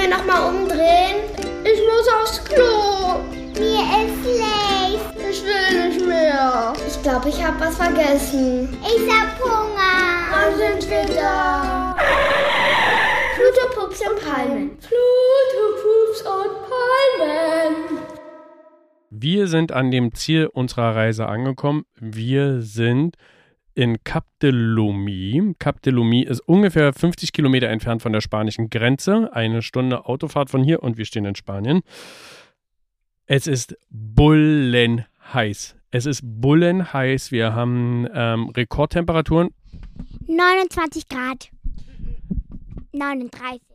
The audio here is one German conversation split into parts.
wir nochmal umdrehen? Ich muss aufs Klo. Mir ist schlecht. Ich will nicht mehr. Ich glaube, ich habe was vergessen. Ich hab Hunger. Wann sind wir da? Pluto, Pups und Palmen. Pluto, Pups und Palmen. Wir sind an dem Ziel unserer Reise angekommen. Wir sind in Cap de Lomi. Cap de Lomi ist ungefähr 50 Kilometer entfernt von der spanischen Grenze. 1 Stunde Autofahrt von hier und wir stehen in Spanien. Es ist bullenheiß. Es ist bullenheiß. Wir haben Rekordtemperaturen. 29 Grad. 39.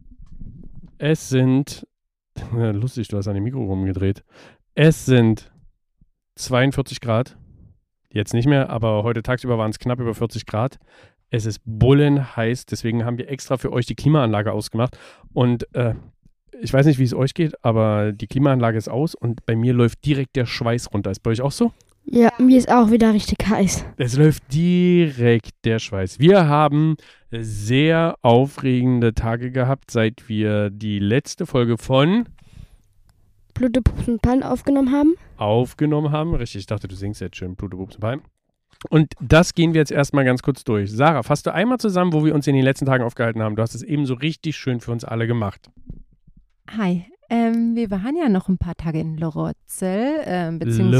Es sind, lustig, du hast an dem Mikro rumgedreht. Es sind 42 Grad. Jetzt nicht mehr, aber heute tagsüber waren es knapp über 40 Grad. Es ist bullenheiß, deswegen haben wir extra für euch die Klimaanlage ausgemacht. Und ich weiß nicht, wie es euch geht, aber die Klimaanlage ist aus und bei mir läuft direkt der Schweiß runter. Ist bei euch auch so? Ja, mir ist auch wieder richtig heiß. Es läuft direkt der Schweiß. Wir haben sehr aufregende Tage gehabt, seit wir die letzte Folge von Pluto, Pups und Palmen aufgenommen haben. Richtig, ich dachte, du singst jetzt schön Pluto, Pups und Palmen. Und das gehen wir jetzt erstmal ganz kurz durch. Sarah, fasst du einmal zusammen, wo wir uns in den letzten Tagen aufgehalten haben? Du hast es eben so richtig schön für uns alle gemacht. Hi, wir waren ja noch ein paar Tage in Le Rosel,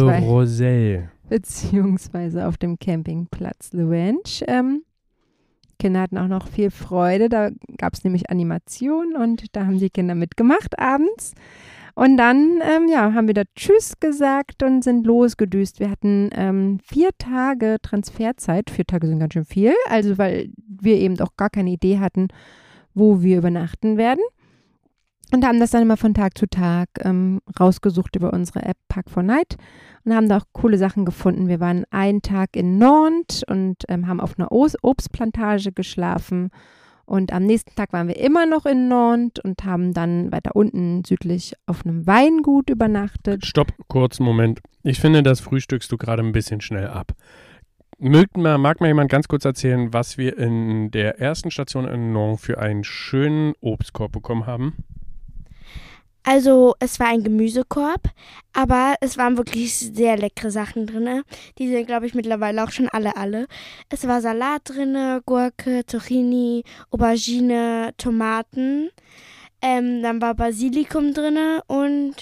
beziehungsweise auf dem Campingplatz Le Ranch. Kinder hatten auch noch viel Freude, da gab es nämlich Animationen und da haben die Kinder mitgemacht abends. Und dann haben wir da Tschüss gesagt und sind losgedüst. Wir hatten 4 Tage Transferzeit. 4 Tage sind ganz schön viel, also weil wir eben auch gar keine Idee hatten, wo wir übernachten werden. Und haben das dann immer von Tag zu Tag rausgesucht über unsere App Pack4Night und haben da auch coole Sachen gefunden. Wir waren einen Tag in Nantes und haben auf einer Obstplantage geschlafen. Und am nächsten Tag waren wir immer noch in Nantes und haben dann weiter unten südlich auf einem Weingut übernachtet. Stopp, kurzen Moment. Ich finde, das frühstückst du gerade ein bisschen schnell ab. Mag mal jemand ganz kurz erzählen, was wir in der ersten Station in Nantes für einen schönen Obstkorb bekommen haben? Also es war ein Gemüsekorb, aber es waren wirklich sehr leckere Sachen drin. Die sind, glaube ich, mittlerweile auch schon alle. Es war Salat drin, Gurke, Zucchini, Aubergine, Tomaten. Dann war Basilikum drin und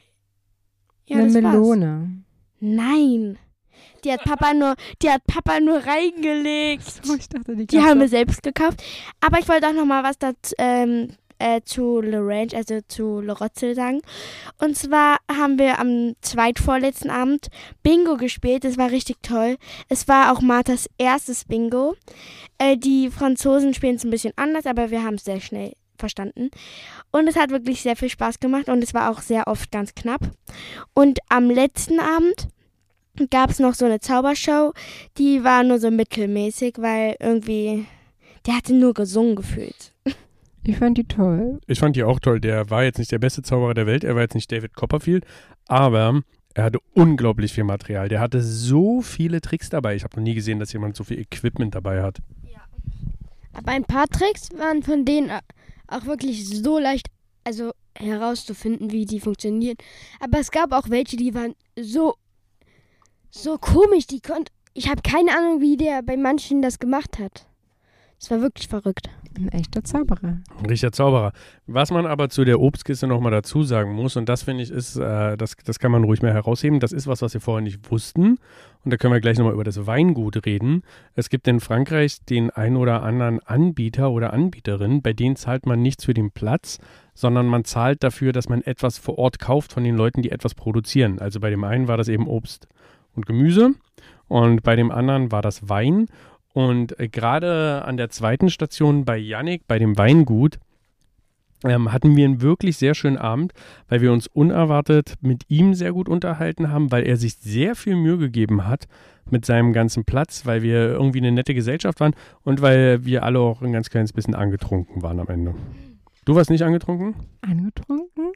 ja, eine das Melone. War's. Nein. Die hat Papa nur reingelegt. So, ich dachte, die haben wir selbst gekauft. Aber ich wollte auch noch mal was dazu zu Le Ranch, also zu Le Rosel sagen. Und zwar haben wir am zweitvorletzten Abend Bingo gespielt. Das war richtig toll. Es war auch Marthas erstes Bingo. Die Franzosen spielen es ein bisschen anders, aber wir haben es sehr schnell verstanden. Und es hat wirklich sehr viel Spaß gemacht und es war auch sehr oft ganz knapp. Und am letzten Abend gab es noch so eine Zaubershow. Die war nur so mittelmäßig, weil irgendwie, der hatte nur gesungen gefühlt. Ich fand die toll. Ich fand die auch toll. Der war jetzt nicht der beste Zauberer der Welt. Er war jetzt nicht David Copperfield. Aber er hatte unglaublich viel Material. Der hatte so viele Tricks dabei. Ich habe noch nie gesehen, dass jemand so viel Equipment dabei hat. Ja. Aber ein paar Tricks waren von denen auch wirklich so leicht herauszufinden, wie die funktionieren. Aber es gab auch welche, die waren so komisch. Ich habe keine Ahnung, wie der bei manchen das gemacht hat. Es war wirklich verrückt. Ein echter Zauberer. Ein richtiger Zauberer. Was man aber zu der Obstkiste nochmal dazu sagen muss, und das finde ich ist, das kann man ruhig mal herausheben, das ist was wir vorher nicht wussten. Und da können wir gleich nochmal über das Weingut reden. Es gibt in Frankreich den ein oder anderen Anbieter oder Anbieterin, bei denen zahlt man nichts für den Platz, sondern man zahlt dafür, dass man etwas vor Ort kauft von den Leuten, die etwas produzieren. Also bei dem einen war das eben Obst und Gemüse und bei dem anderen war das Wein. Und gerade an der zweiten Station bei Yannick, bei dem Weingut, hatten wir einen wirklich sehr schönen Abend, weil wir uns unerwartet mit ihm sehr gut unterhalten haben, weil er sich sehr viel Mühe gegeben hat mit seinem ganzen Platz, weil wir irgendwie eine nette Gesellschaft waren und weil wir alle auch ein ganz kleines bisschen angetrunken waren am Ende. Du warst nicht angetrunken? Angetrunken?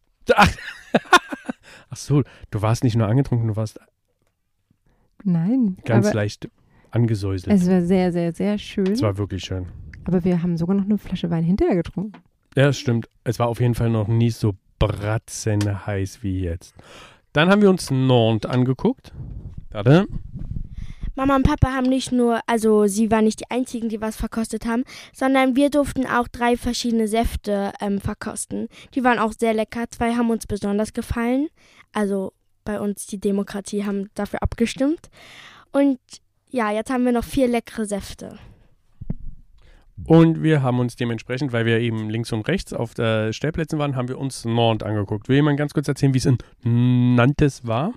Ach so, du warst nicht nur angetrunken, du warst Nein. ganz leicht angesäuselt. Es war sehr, sehr, sehr schön. Es war wirklich schön. Aber wir haben sogar noch eine Flasche Wein hinterher getrunken. Ja, das stimmt. Es war auf jeden Fall noch nie so bratzenheiß wie jetzt. Dann haben wir uns Nantes angeguckt. Warte. Mama und Papa haben nicht nur, also sie waren nicht die Einzigen, die was verkostet haben, sondern wir durften auch 3 verschiedene Säfte verkosten. Die waren auch sehr lecker. 2 haben uns besonders gefallen. Also bei uns, die Demokratie, haben dafür abgestimmt. Und ja, jetzt haben wir noch 4 leckere Säfte. Und wir haben uns dementsprechend, weil wir eben links und rechts auf der Stellplätzen waren, haben wir uns Nantes angeguckt. Will jemand ganz kurz erzählen, wie es in Nantes war?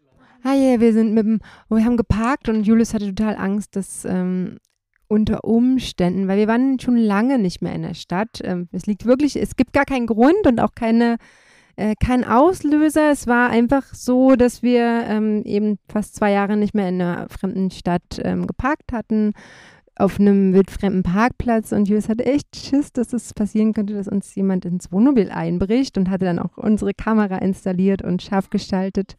Wir haben geparkt und Julius hatte total Angst, dass unter Umständen, weil wir waren schon lange nicht mehr in der Stadt. Es gibt gar keinen Grund und auch kein Auslöser. Es war einfach so, dass wir eben fast 2 Jahre nicht mehr in einer fremden Stadt geparkt hatten, auf einem wildfremden Parkplatz, und Julius hatte echt Schiss, dass es passieren könnte, dass uns jemand ins Wohnmobil einbricht, und hatte dann auch unsere Kamera installiert und scharf geschaltet.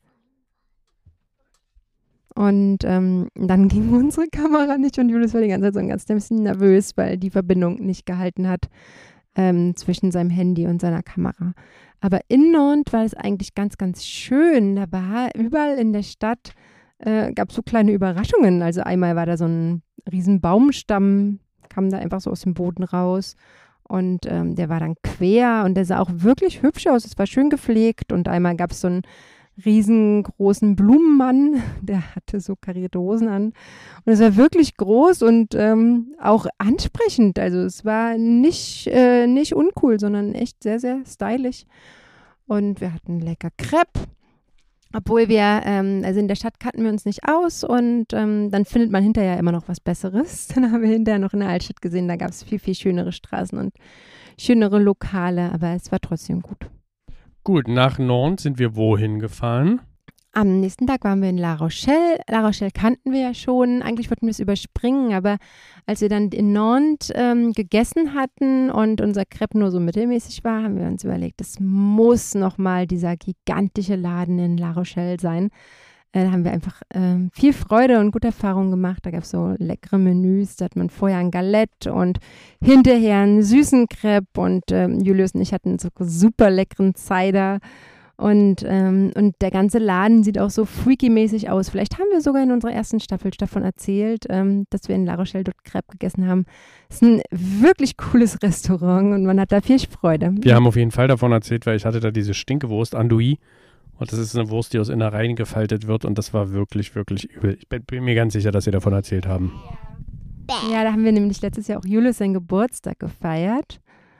Und dann ging unsere Kamera nicht und Julius war die ganze Zeit so ein ganz bisschen nervös, weil die Verbindung nicht gehalten hat zwischen seinem Handy und seiner Kamera. Aber in Nantes war es eigentlich ganz, ganz schön. Da war überall in der Stadt gab es so kleine Überraschungen. Also einmal war da so ein riesen Baumstamm, kam da einfach so aus dem Boden raus. Und der war dann quer und der sah auch wirklich hübsch aus. Es war schön gepflegt. Und einmal gab es so einen riesengroßen Blumenmann, der hatte so karierte Hosen an. Und es war wirklich groß und auch ansprechend. Also es war nicht uncool, sondern echt sehr, sehr stylisch. Und wir hatten lecker Crepe. Obwohl wir, also in der Stadt kannten wir uns nicht aus, und dann findet man hinterher immer noch was Besseres. Dann haben wir hinterher noch in der Altstadt gesehen, da gab es viel, viel schönere Straßen und schönere Lokale, aber es war trotzdem gut. Gut, nach Nantes sind wir wohin gefahren? Am nächsten Tag waren wir in La Rochelle. La Rochelle kannten wir ja schon. Eigentlich wollten wir es überspringen, aber als wir dann in Nantes gegessen hatten und unser Crepe nur so mittelmäßig war, haben wir uns überlegt, es muss nochmal dieser gigantische Laden in La Rochelle sein. Da haben wir einfach viel Freude und gute Erfahrungen gemacht. Da gab es so leckere Menüs. Da hat man vorher ein Galette und hinterher einen süßen Crepe. Und Julius und ich hatten so super leckeren Cider. Und der ganze Laden sieht auch so freaky-mäßig aus. Vielleicht haben wir sogar in unserer ersten Staffel davon erzählt, dass wir in La Rochelle dort Crepe gegessen haben. Es ist ein wirklich cooles Restaurant und man hat da viel Freude. Wir haben auf jeden Fall davon erzählt, weil ich hatte da diese Stinkewurst, Andouille. Und das ist eine Wurst, die aus Innereien gefaltet wird. Und das war wirklich, wirklich übel. Ich bin mir ganz sicher, dass Sie davon erzählt haben. Ja, da haben wir nämlich letztes Jahr auch Julius seinen Geburtstag gefeiert.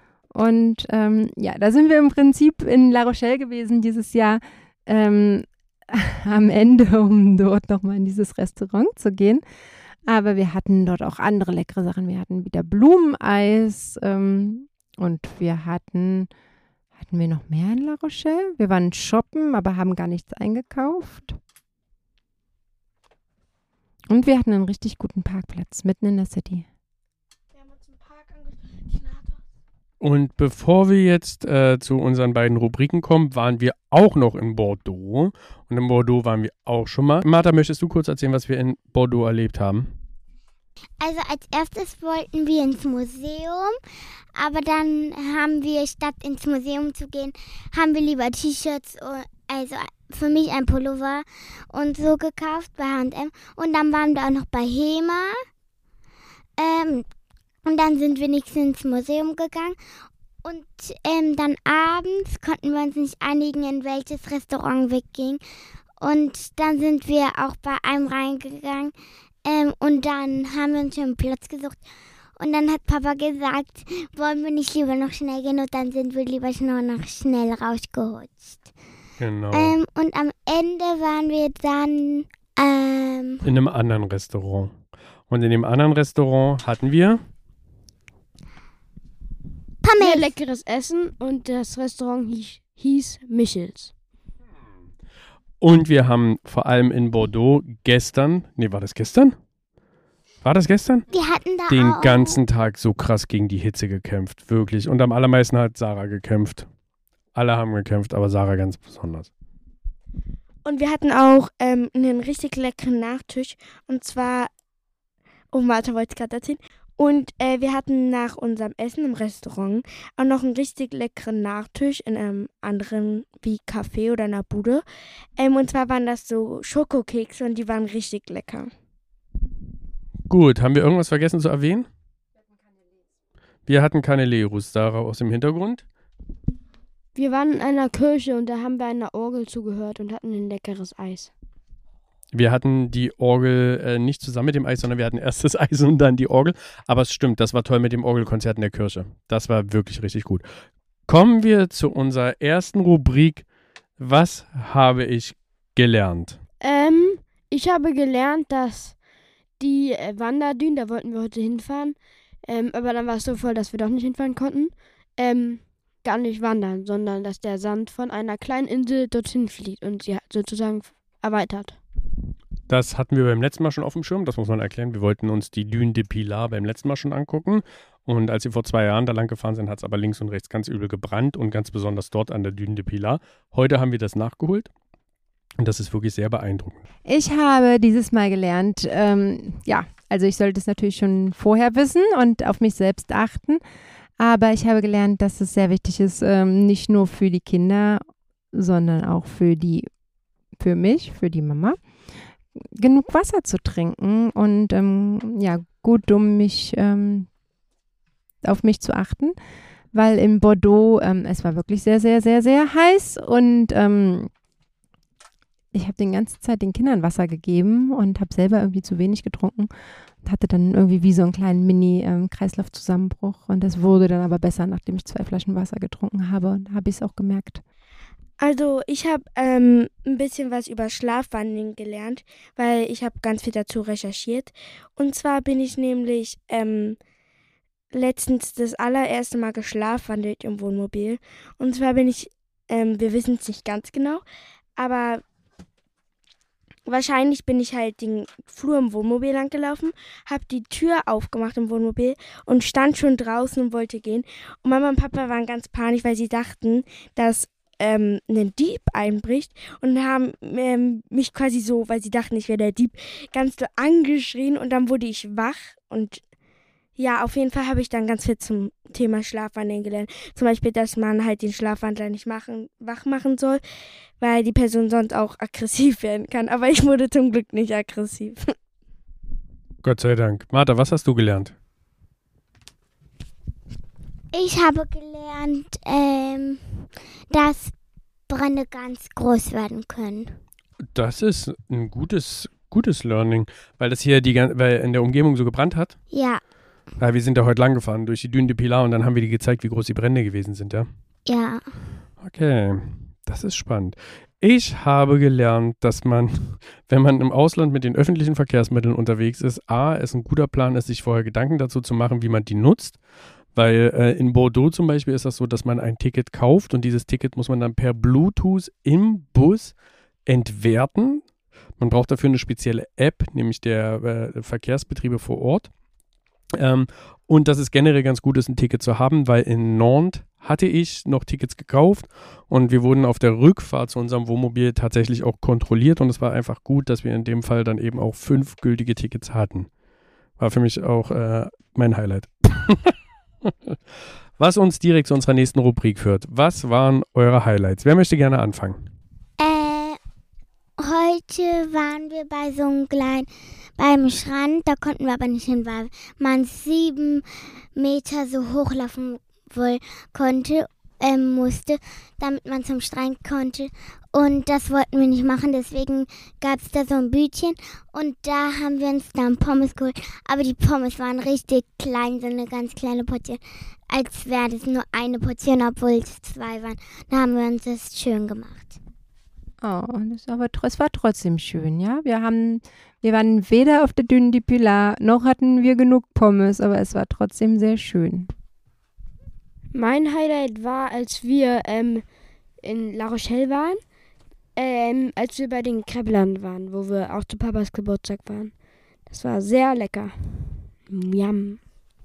Und da sind wir im Prinzip in La Rochelle gewesen dieses Jahr am Ende, um dort nochmal in dieses Restaurant zu gehen. Aber wir hatten dort auch andere leckere Sachen. Wir hatten wieder Blumeneis und wir hatten wir noch mehr in La Rochelle? Wir waren shoppen, aber haben gar nichts eingekauft. Und wir hatten einen richtig guten Parkplatz mitten in der City. Wir haben uns einen Park angeschaut. Und bevor wir jetzt zu unseren beiden Rubriken kommen, waren wir auch noch in Bordeaux. Und in Bordeaux waren wir auch schon mal. Martha, möchtest du kurz erzählen, was wir in Bordeaux erlebt haben? Also als erstes wollten wir ins Museum, aber dann haben wir, statt ins Museum zu gehen, haben wir lieber T-Shirts, also für mich ein Pullover und so gekauft bei H&M. Und dann waren wir auch noch bei HEMA. Und dann sind wir nicht ins Museum gegangen. Und dann abends konnten wir uns nicht einigen, in welches Restaurant wir gingen. Und dann sind wir auch bei einem reingegangen. Und dann haben wir uns schon einen Platz gesucht. Und dann hat Papa gesagt, wollen wir nicht lieber noch schnell gehen? Und dann sind wir lieber noch schnell rausgerutscht. Genau. Und am Ende waren wir dann in einem anderen Restaurant. Und in dem anderen Restaurant hatten wir Sehr leckeres Essen und das Restaurant hieß Michels. Und wir haben vor allem in Bordeaux war das gestern? War das gestern? Wir hatten da Den auch ganzen Tag so krass gegen die Hitze gekämpft, wirklich. Und am allermeisten hat Sarah gekämpft. Alle haben gekämpft, aber Sarah ganz besonders. Und wir hatten auch einen richtig leckeren Nachtisch. Und zwar, Martha wollte es gerade erzählen. Und wir hatten nach unserem Essen im Restaurant auch noch einen richtig leckeren Nachtisch in einem anderen wie Café oder einer Bude. Und zwar waren das so Schokokekse und die waren richtig lecker. Gut, haben wir irgendwas vergessen zu erwähnen? Wir hatten Caneleros da aus dem Hintergrund. Wir waren in einer Kirche und da haben wir einer Orgel zugehört und hatten ein leckeres Eis. Wir hatten die Orgel nicht zusammen mit dem Eis, sondern wir hatten erst das Eis und dann die Orgel. Aber es stimmt, das war toll mit dem Orgelkonzert in der Kirche. Das war wirklich richtig gut. Kommen wir zu unserer ersten Rubrik. Was habe ich gelernt? Ich habe gelernt, dass die Wanderdünen, da wollten wir heute hinfahren, aber dann war es so voll, dass wir doch nicht hinfahren konnten, gar nicht wandern, sondern dass der Sand von einer kleinen Insel dorthin fliegt und sie sozusagen erweitert. Das hatten wir beim letzten Mal schon auf dem Schirm, das muss man erklären. Wir wollten uns die Dune de Pilar beim letzten Mal schon angucken. Und als wir vor 2 Jahren da lang gefahren sind, hat es aber links und rechts ganz übel gebrannt und ganz besonders dort an der Dune de Pilar. Heute haben wir das nachgeholt und das ist wirklich sehr beeindruckend. Ich habe dieses Mal gelernt, also ich sollte es natürlich schon vorher wissen und auf mich selbst achten. Aber ich habe gelernt, dass es sehr wichtig ist, nicht nur für die Kinder, sondern auch für mich, für die Mama, genug Wasser zu trinken und gut auf mich zu achten, weil in Bordeaux es war wirklich sehr, sehr, sehr, sehr heiß und ich habe die ganze Zeit den Kindern Wasser gegeben und habe selber irgendwie zu wenig getrunken und hatte dann irgendwie wie so einen kleinen Mini-Kreislaufzusammenbruch und das wurde dann aber besser, nachdem ich 2 Flaschen Wasser getrunken habe und habe ich es auch gemerkt. Also ich habe ein bisschen was über Schlafwandeln gelernt, weil ich habe ganz viel dazu recherchiert. Und zwar bin ich nämlich letztens das allererste Mal geschlafwandelt im Wohnmobil. Und zwar bin ich, wir wissen es nicht ganz genau, aber wahrscheinlich bin ich halt den Flur im Wohnmobil lang gelaufen, habe die Tür aufgemacht im Wohnmobil und stand schon draußen und wollte gehen. Und Mama und Papa waren ganz panisch, weil sie dachten, dass ein Dieb einbricht und haben mich quasi so, weil sie dachten, ich wäre der Dieb, ganz so angeschrien und dann wurde ich wach und ja, auf jeden Fall habe ich dann ganz viel zum Thema Schlafwandeln gelernt. Zum Beispiel, dass man halt den Schlafwandler nicht wach machen soll, weil die Person sonst auch aggressiv werden kann. Aber ich wurde zum Glück nicht aggressiv. Gott sei Dank. Martha, was hast du gelernt? Ich habe gelernt, dass Brände ganz groß werden können. Das ist ein gutes Learning, weil das hier weil in der Umgebung so gebrannt hat. Ja. Ja, wir sind da heute lang gefahren durch die Dune de Pilar und dann haben wir dir gezeigt, wie groß die Brände gewesen sind, ja? Ja. Okay, das ist spannend. Ich habe gelernt, dass man, wenn man im Ausland mit den öffentlichen Verkehrsmitteln unterwegs ist, es ein guter Plan ist, sich vorher Gedanken dazu zu machen, wie man die nutzt. Weil in Bordeaux zum Beispiel ist das so, dass man ein Ticket kauft und dieses Ticket muss man dann per Bluetooth im Bus entwerten. Man braucht dafür eine spezielle App, nämlich der Verkehrsbetriebe vor Ort. Und dass es generell ganz gut ist, ein Ticket zu haben, weil in Nantes hatte ich noch Tickets gekauft und wir wurden auf der Rückfahrt zu unserem Wohnmobil tatsächlich auch kontrolliert und es war einfach gut, dass wir in dem Fall dann eben auch 5 gültige Tickets hatten. War für mich auch mein Highlight. Was uns direkt zu unserer nächsten Rubrik führt. Was waren eure Highlights? Wer möchte gerne anfangen? Heute waren wir bei so einem kleinen, beim Strand, da konnten wir aber nicht hin, weil man 7 Meter so hochlaufen musste, damit man zum Strand konnte. Und das wollten wir nicht machen, deswegen gab es da so ein Bütchen und da haben wir uns dann Pommes geholt. Aber die Pommes waren richtig klein, so eine ganz kleine Portion, als wäre das nur eine Portion, obwohl es 2 waren. Da haben wir uns das schön gemacht. Oh, es war trotzdem schön, ja. Wir waren weder auf der Dune de Pilar, noch hatten wir genug Pommes, aber es war trotzdem sehr schön. Mein Highlight war, als wir in La Rochelle waren, als wir bei den Kreppelern waren, wo wir auch zu Papas Geburtstag waren. Das war sehr lecker. Yum.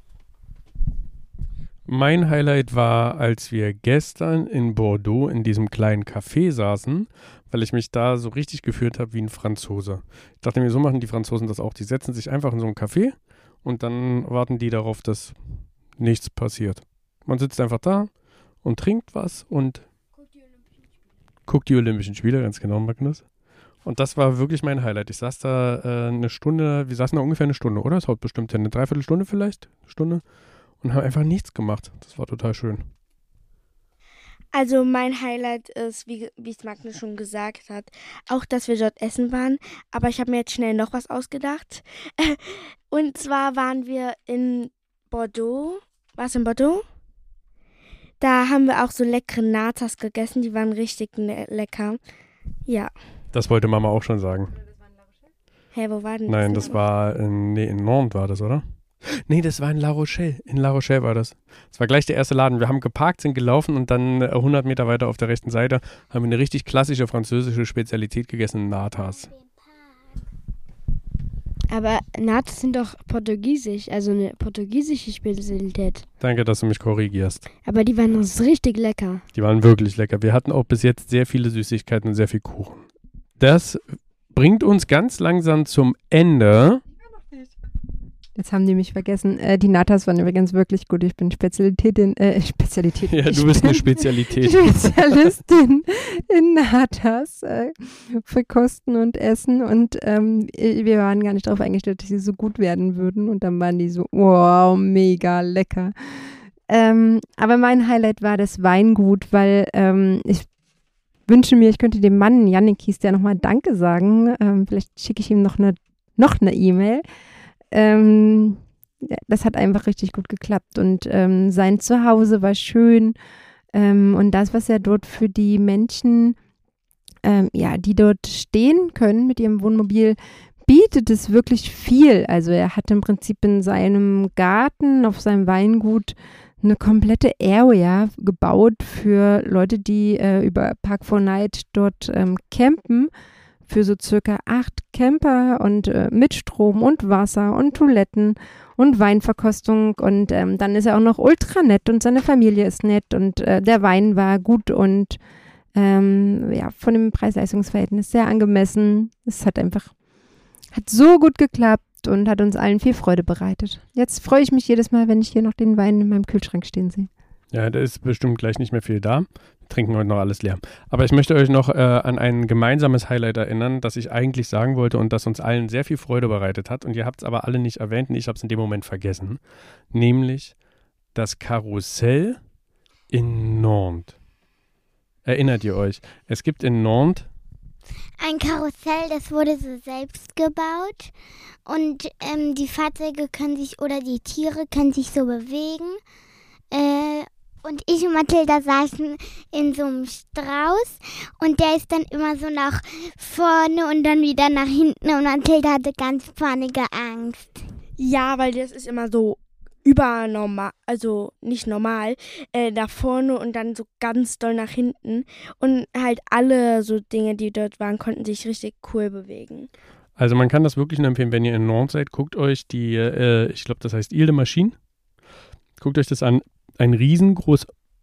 Mein Highlight war, als wir gestern in Bordeaux in diesem kleinen Café saßen, weil ich mich da so richtig gefühlt habe wie ein Franzose. Ich dachte mir, so machen die Franzosen das auch. Die setzen sich einfach in so ein Café und dann warten die darauf, dass nichts passiert. Man sitzt einfach da und trinkt was und guckt die Olympischen Spiele, ganz genau, Magnus. Und das war wirklich mein Highlight. Ich saß da eine Stunde, wir saßen da ungefähr eine Stunde, oder? Das haut bestimmt eine Dreiviertelstunde vielleicht, Stunde. Und haben einfach nichts gemacht. Das war total schön. Also mein Highlight ist, wie es Magnus schon gesagt hat, auch, dass wir dort essen waren. Aber ich habe mir jetzt schnell noch was ausgedacht. Und zwar waren wir in Bordeaux. War es in Bordeaux? Da haben wir auch so leckere Natas gegessen. Die waren richtig lecker. Ja. Das wollte Mama auch schon sagen. Hä, wo war denn das? Nein, das war in Nantes war das, oder? Nee, das war in La Rochelle. In La Rochelle war das. Das war gleich der erste Laden. Wir haben geparkt, sind gelaufen und dann 100 Meter weiter auf der rechten Seite haben wir eine richtig klassische französische Spezialität gegessen, Natas. Aber Natas sind doch portugiesisch, also eine portugiesische Spezialität. Danke, dass du mich korrigierst. Aber die waren uns richtig lecker. Die waren wirklich lecker. Wir hatten auch bis jetzt sehr viele Süßigkeiten und sehr viel Kuchen. Das bringt uns ganz langsam zum Ende. Jetzt haben die mich vergessen. Die Natas waren übrigens wirklich gut. Ich bin Spezialitätin. Ja, du bist eine Spezialität. Spezialistin in Natas für Kosten und Essen. Und wir waren gar nicht darauf eingestellt, dass sie so gut werden würden. Und dann waren die so, wow, mega lecker. Aber mein Highlight war das Weingut, weil ich wünsche mir, ich könnte dem Mann, Jannik hieß der, nochmal Danke sagen. Vielleicht schicke ich ihm noch eine E-Mail. Das hat einfach richtig gut geklappt und sein Zuhause war schön und das, was er dort für die Menschen, die dort stehen können mit ihrem Wohnmobil, bietet es wirklich viel. Also er hat im Prinzip in seinem Garten auf seinem Weingut eine komplette Area gebaut für Leute, die über Park4Night dort campen. Für so circa 8 Camper und mit Strom und Wasser und Toiletten und Weinverkostung und dann ist er auch noch ultra nett und seine Familie ist nett und der Wein war gut und von dem Preis-Leistungs-Verhältnis sehr angemessen. Es hat so gut geklappt und hat uns allen viel Freude bereitet. Jetzt freue ich mich jedes Mal, wenn ich hier noch den Wein in meinem Kühlschrank stehen sehe. Ja, da ist bestimmt gleich nicht mehr viel da. Wir trinken heute noch alles leer. Aber ich möchte euch noch an ein gemeinsames Highlight erinnern, das ich eigentlich sagen wollte und das uns allen sehr viel Freude bereitet hat. Und ihr habt es aber alle nicht erwähnt und ich habe es in dem Moment vergessen. Nämlich das Karussell in Nantes. Erinnert ihr euch? Es gibt in Nantes ein Karussell, das wurde so selbst gebaut und die Fahrzeuge können sich oder die Tiere können sich so bewegen. Und ich und Mathilda saßen in so einem Strauß und der ist dann immer so nach vorne und dann wieder nach hinten und Mathilda hatte ganz panische Angst. Ja, weil das ist immer so übernormal, also nicht normal, nach vorne und dann so ganz doll nach hinten und halt alle so Dinge, die dort waren, konnten sich richtig cool bewegen. Also man kann das wirklich nur empfehlen, wenn ihr in Nantes seid, guckt euch die, ich glaube das heißt Ile de Machine, guckt euch das an. Ein riesengroßer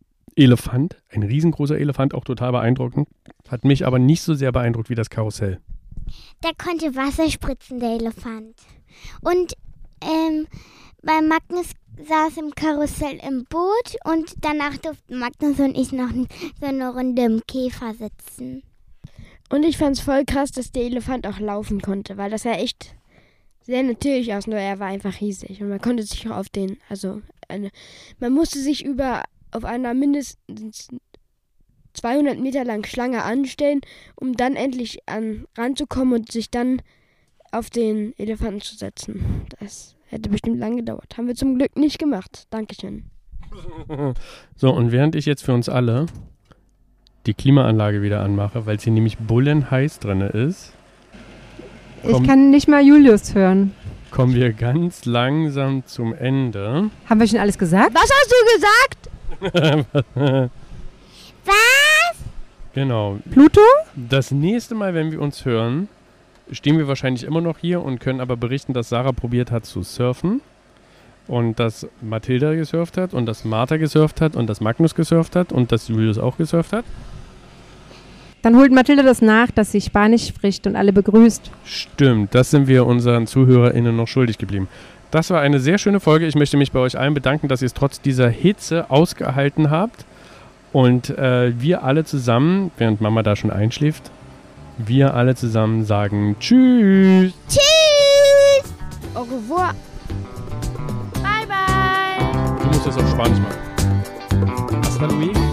Elefant, auch total beeindruckend. Hat mich aber nicht so sehr beeindruckt wie das Karussell. Der konnte Wasser spritzen, der Elefant. Und bei Magnus saß im Karussell im Boot und danach durften Magnus und ich noch so eine Runde im Käfer sitzen. Und ich fand es voll krass, dass der Elefant auch laufen konnte, weil das ja echt sehr natürlich aus, nur er war einfach riesig und man konnte sich auch man musste sich auf einer mindestens 200 Meter langen Schlange anstellen, um dann endlich ranzukommen und sich dann auf den Elefanten zu setzen. Das hätte bestimmt lang gedauert. Haben wir zum Glück nicht gemacht. Dankeschön. So, und während ich jetzt für uns alle die Klimaanlage wieder anmache, weil es hier nämlich bullenheiß drin ist, ich kann nicht mal Julius hören. Kommen wir ganz langsam zum Ende. Haben wir schon alles gesagt? Was hast du gesagt? Was? Genau. Pluto? Das nächste Mal, wenn wir uns hören, stehen wir wahrscheinlich immer noch hier und können aber berichten, dass Sarah probiert hat zu surfen und dass Mathilda gesurft hat und dass Martha gesurft hat und dass Magnus gesurft hat und dass Julius auch gesurft hat. Dann holt Mathilda das nach, dass sie Spanisch spricht und alle begrüßt. Stimmt, das sind wir unseren ZuhörerInnen noch schuldig geblieben. Das war eine sehr schöne Folge. Ich möchte mich bei euch allen bedanken, dass ihr es trotz dieser Hitze ausgehalten habt. Und wir alle zusammen, während Mama da schon einschläft, wir alle zusammen sagen Tschüss. Tschüss. Au revoir. Bye, bye. Du musst das auf Spanisch machen. Hasta luego.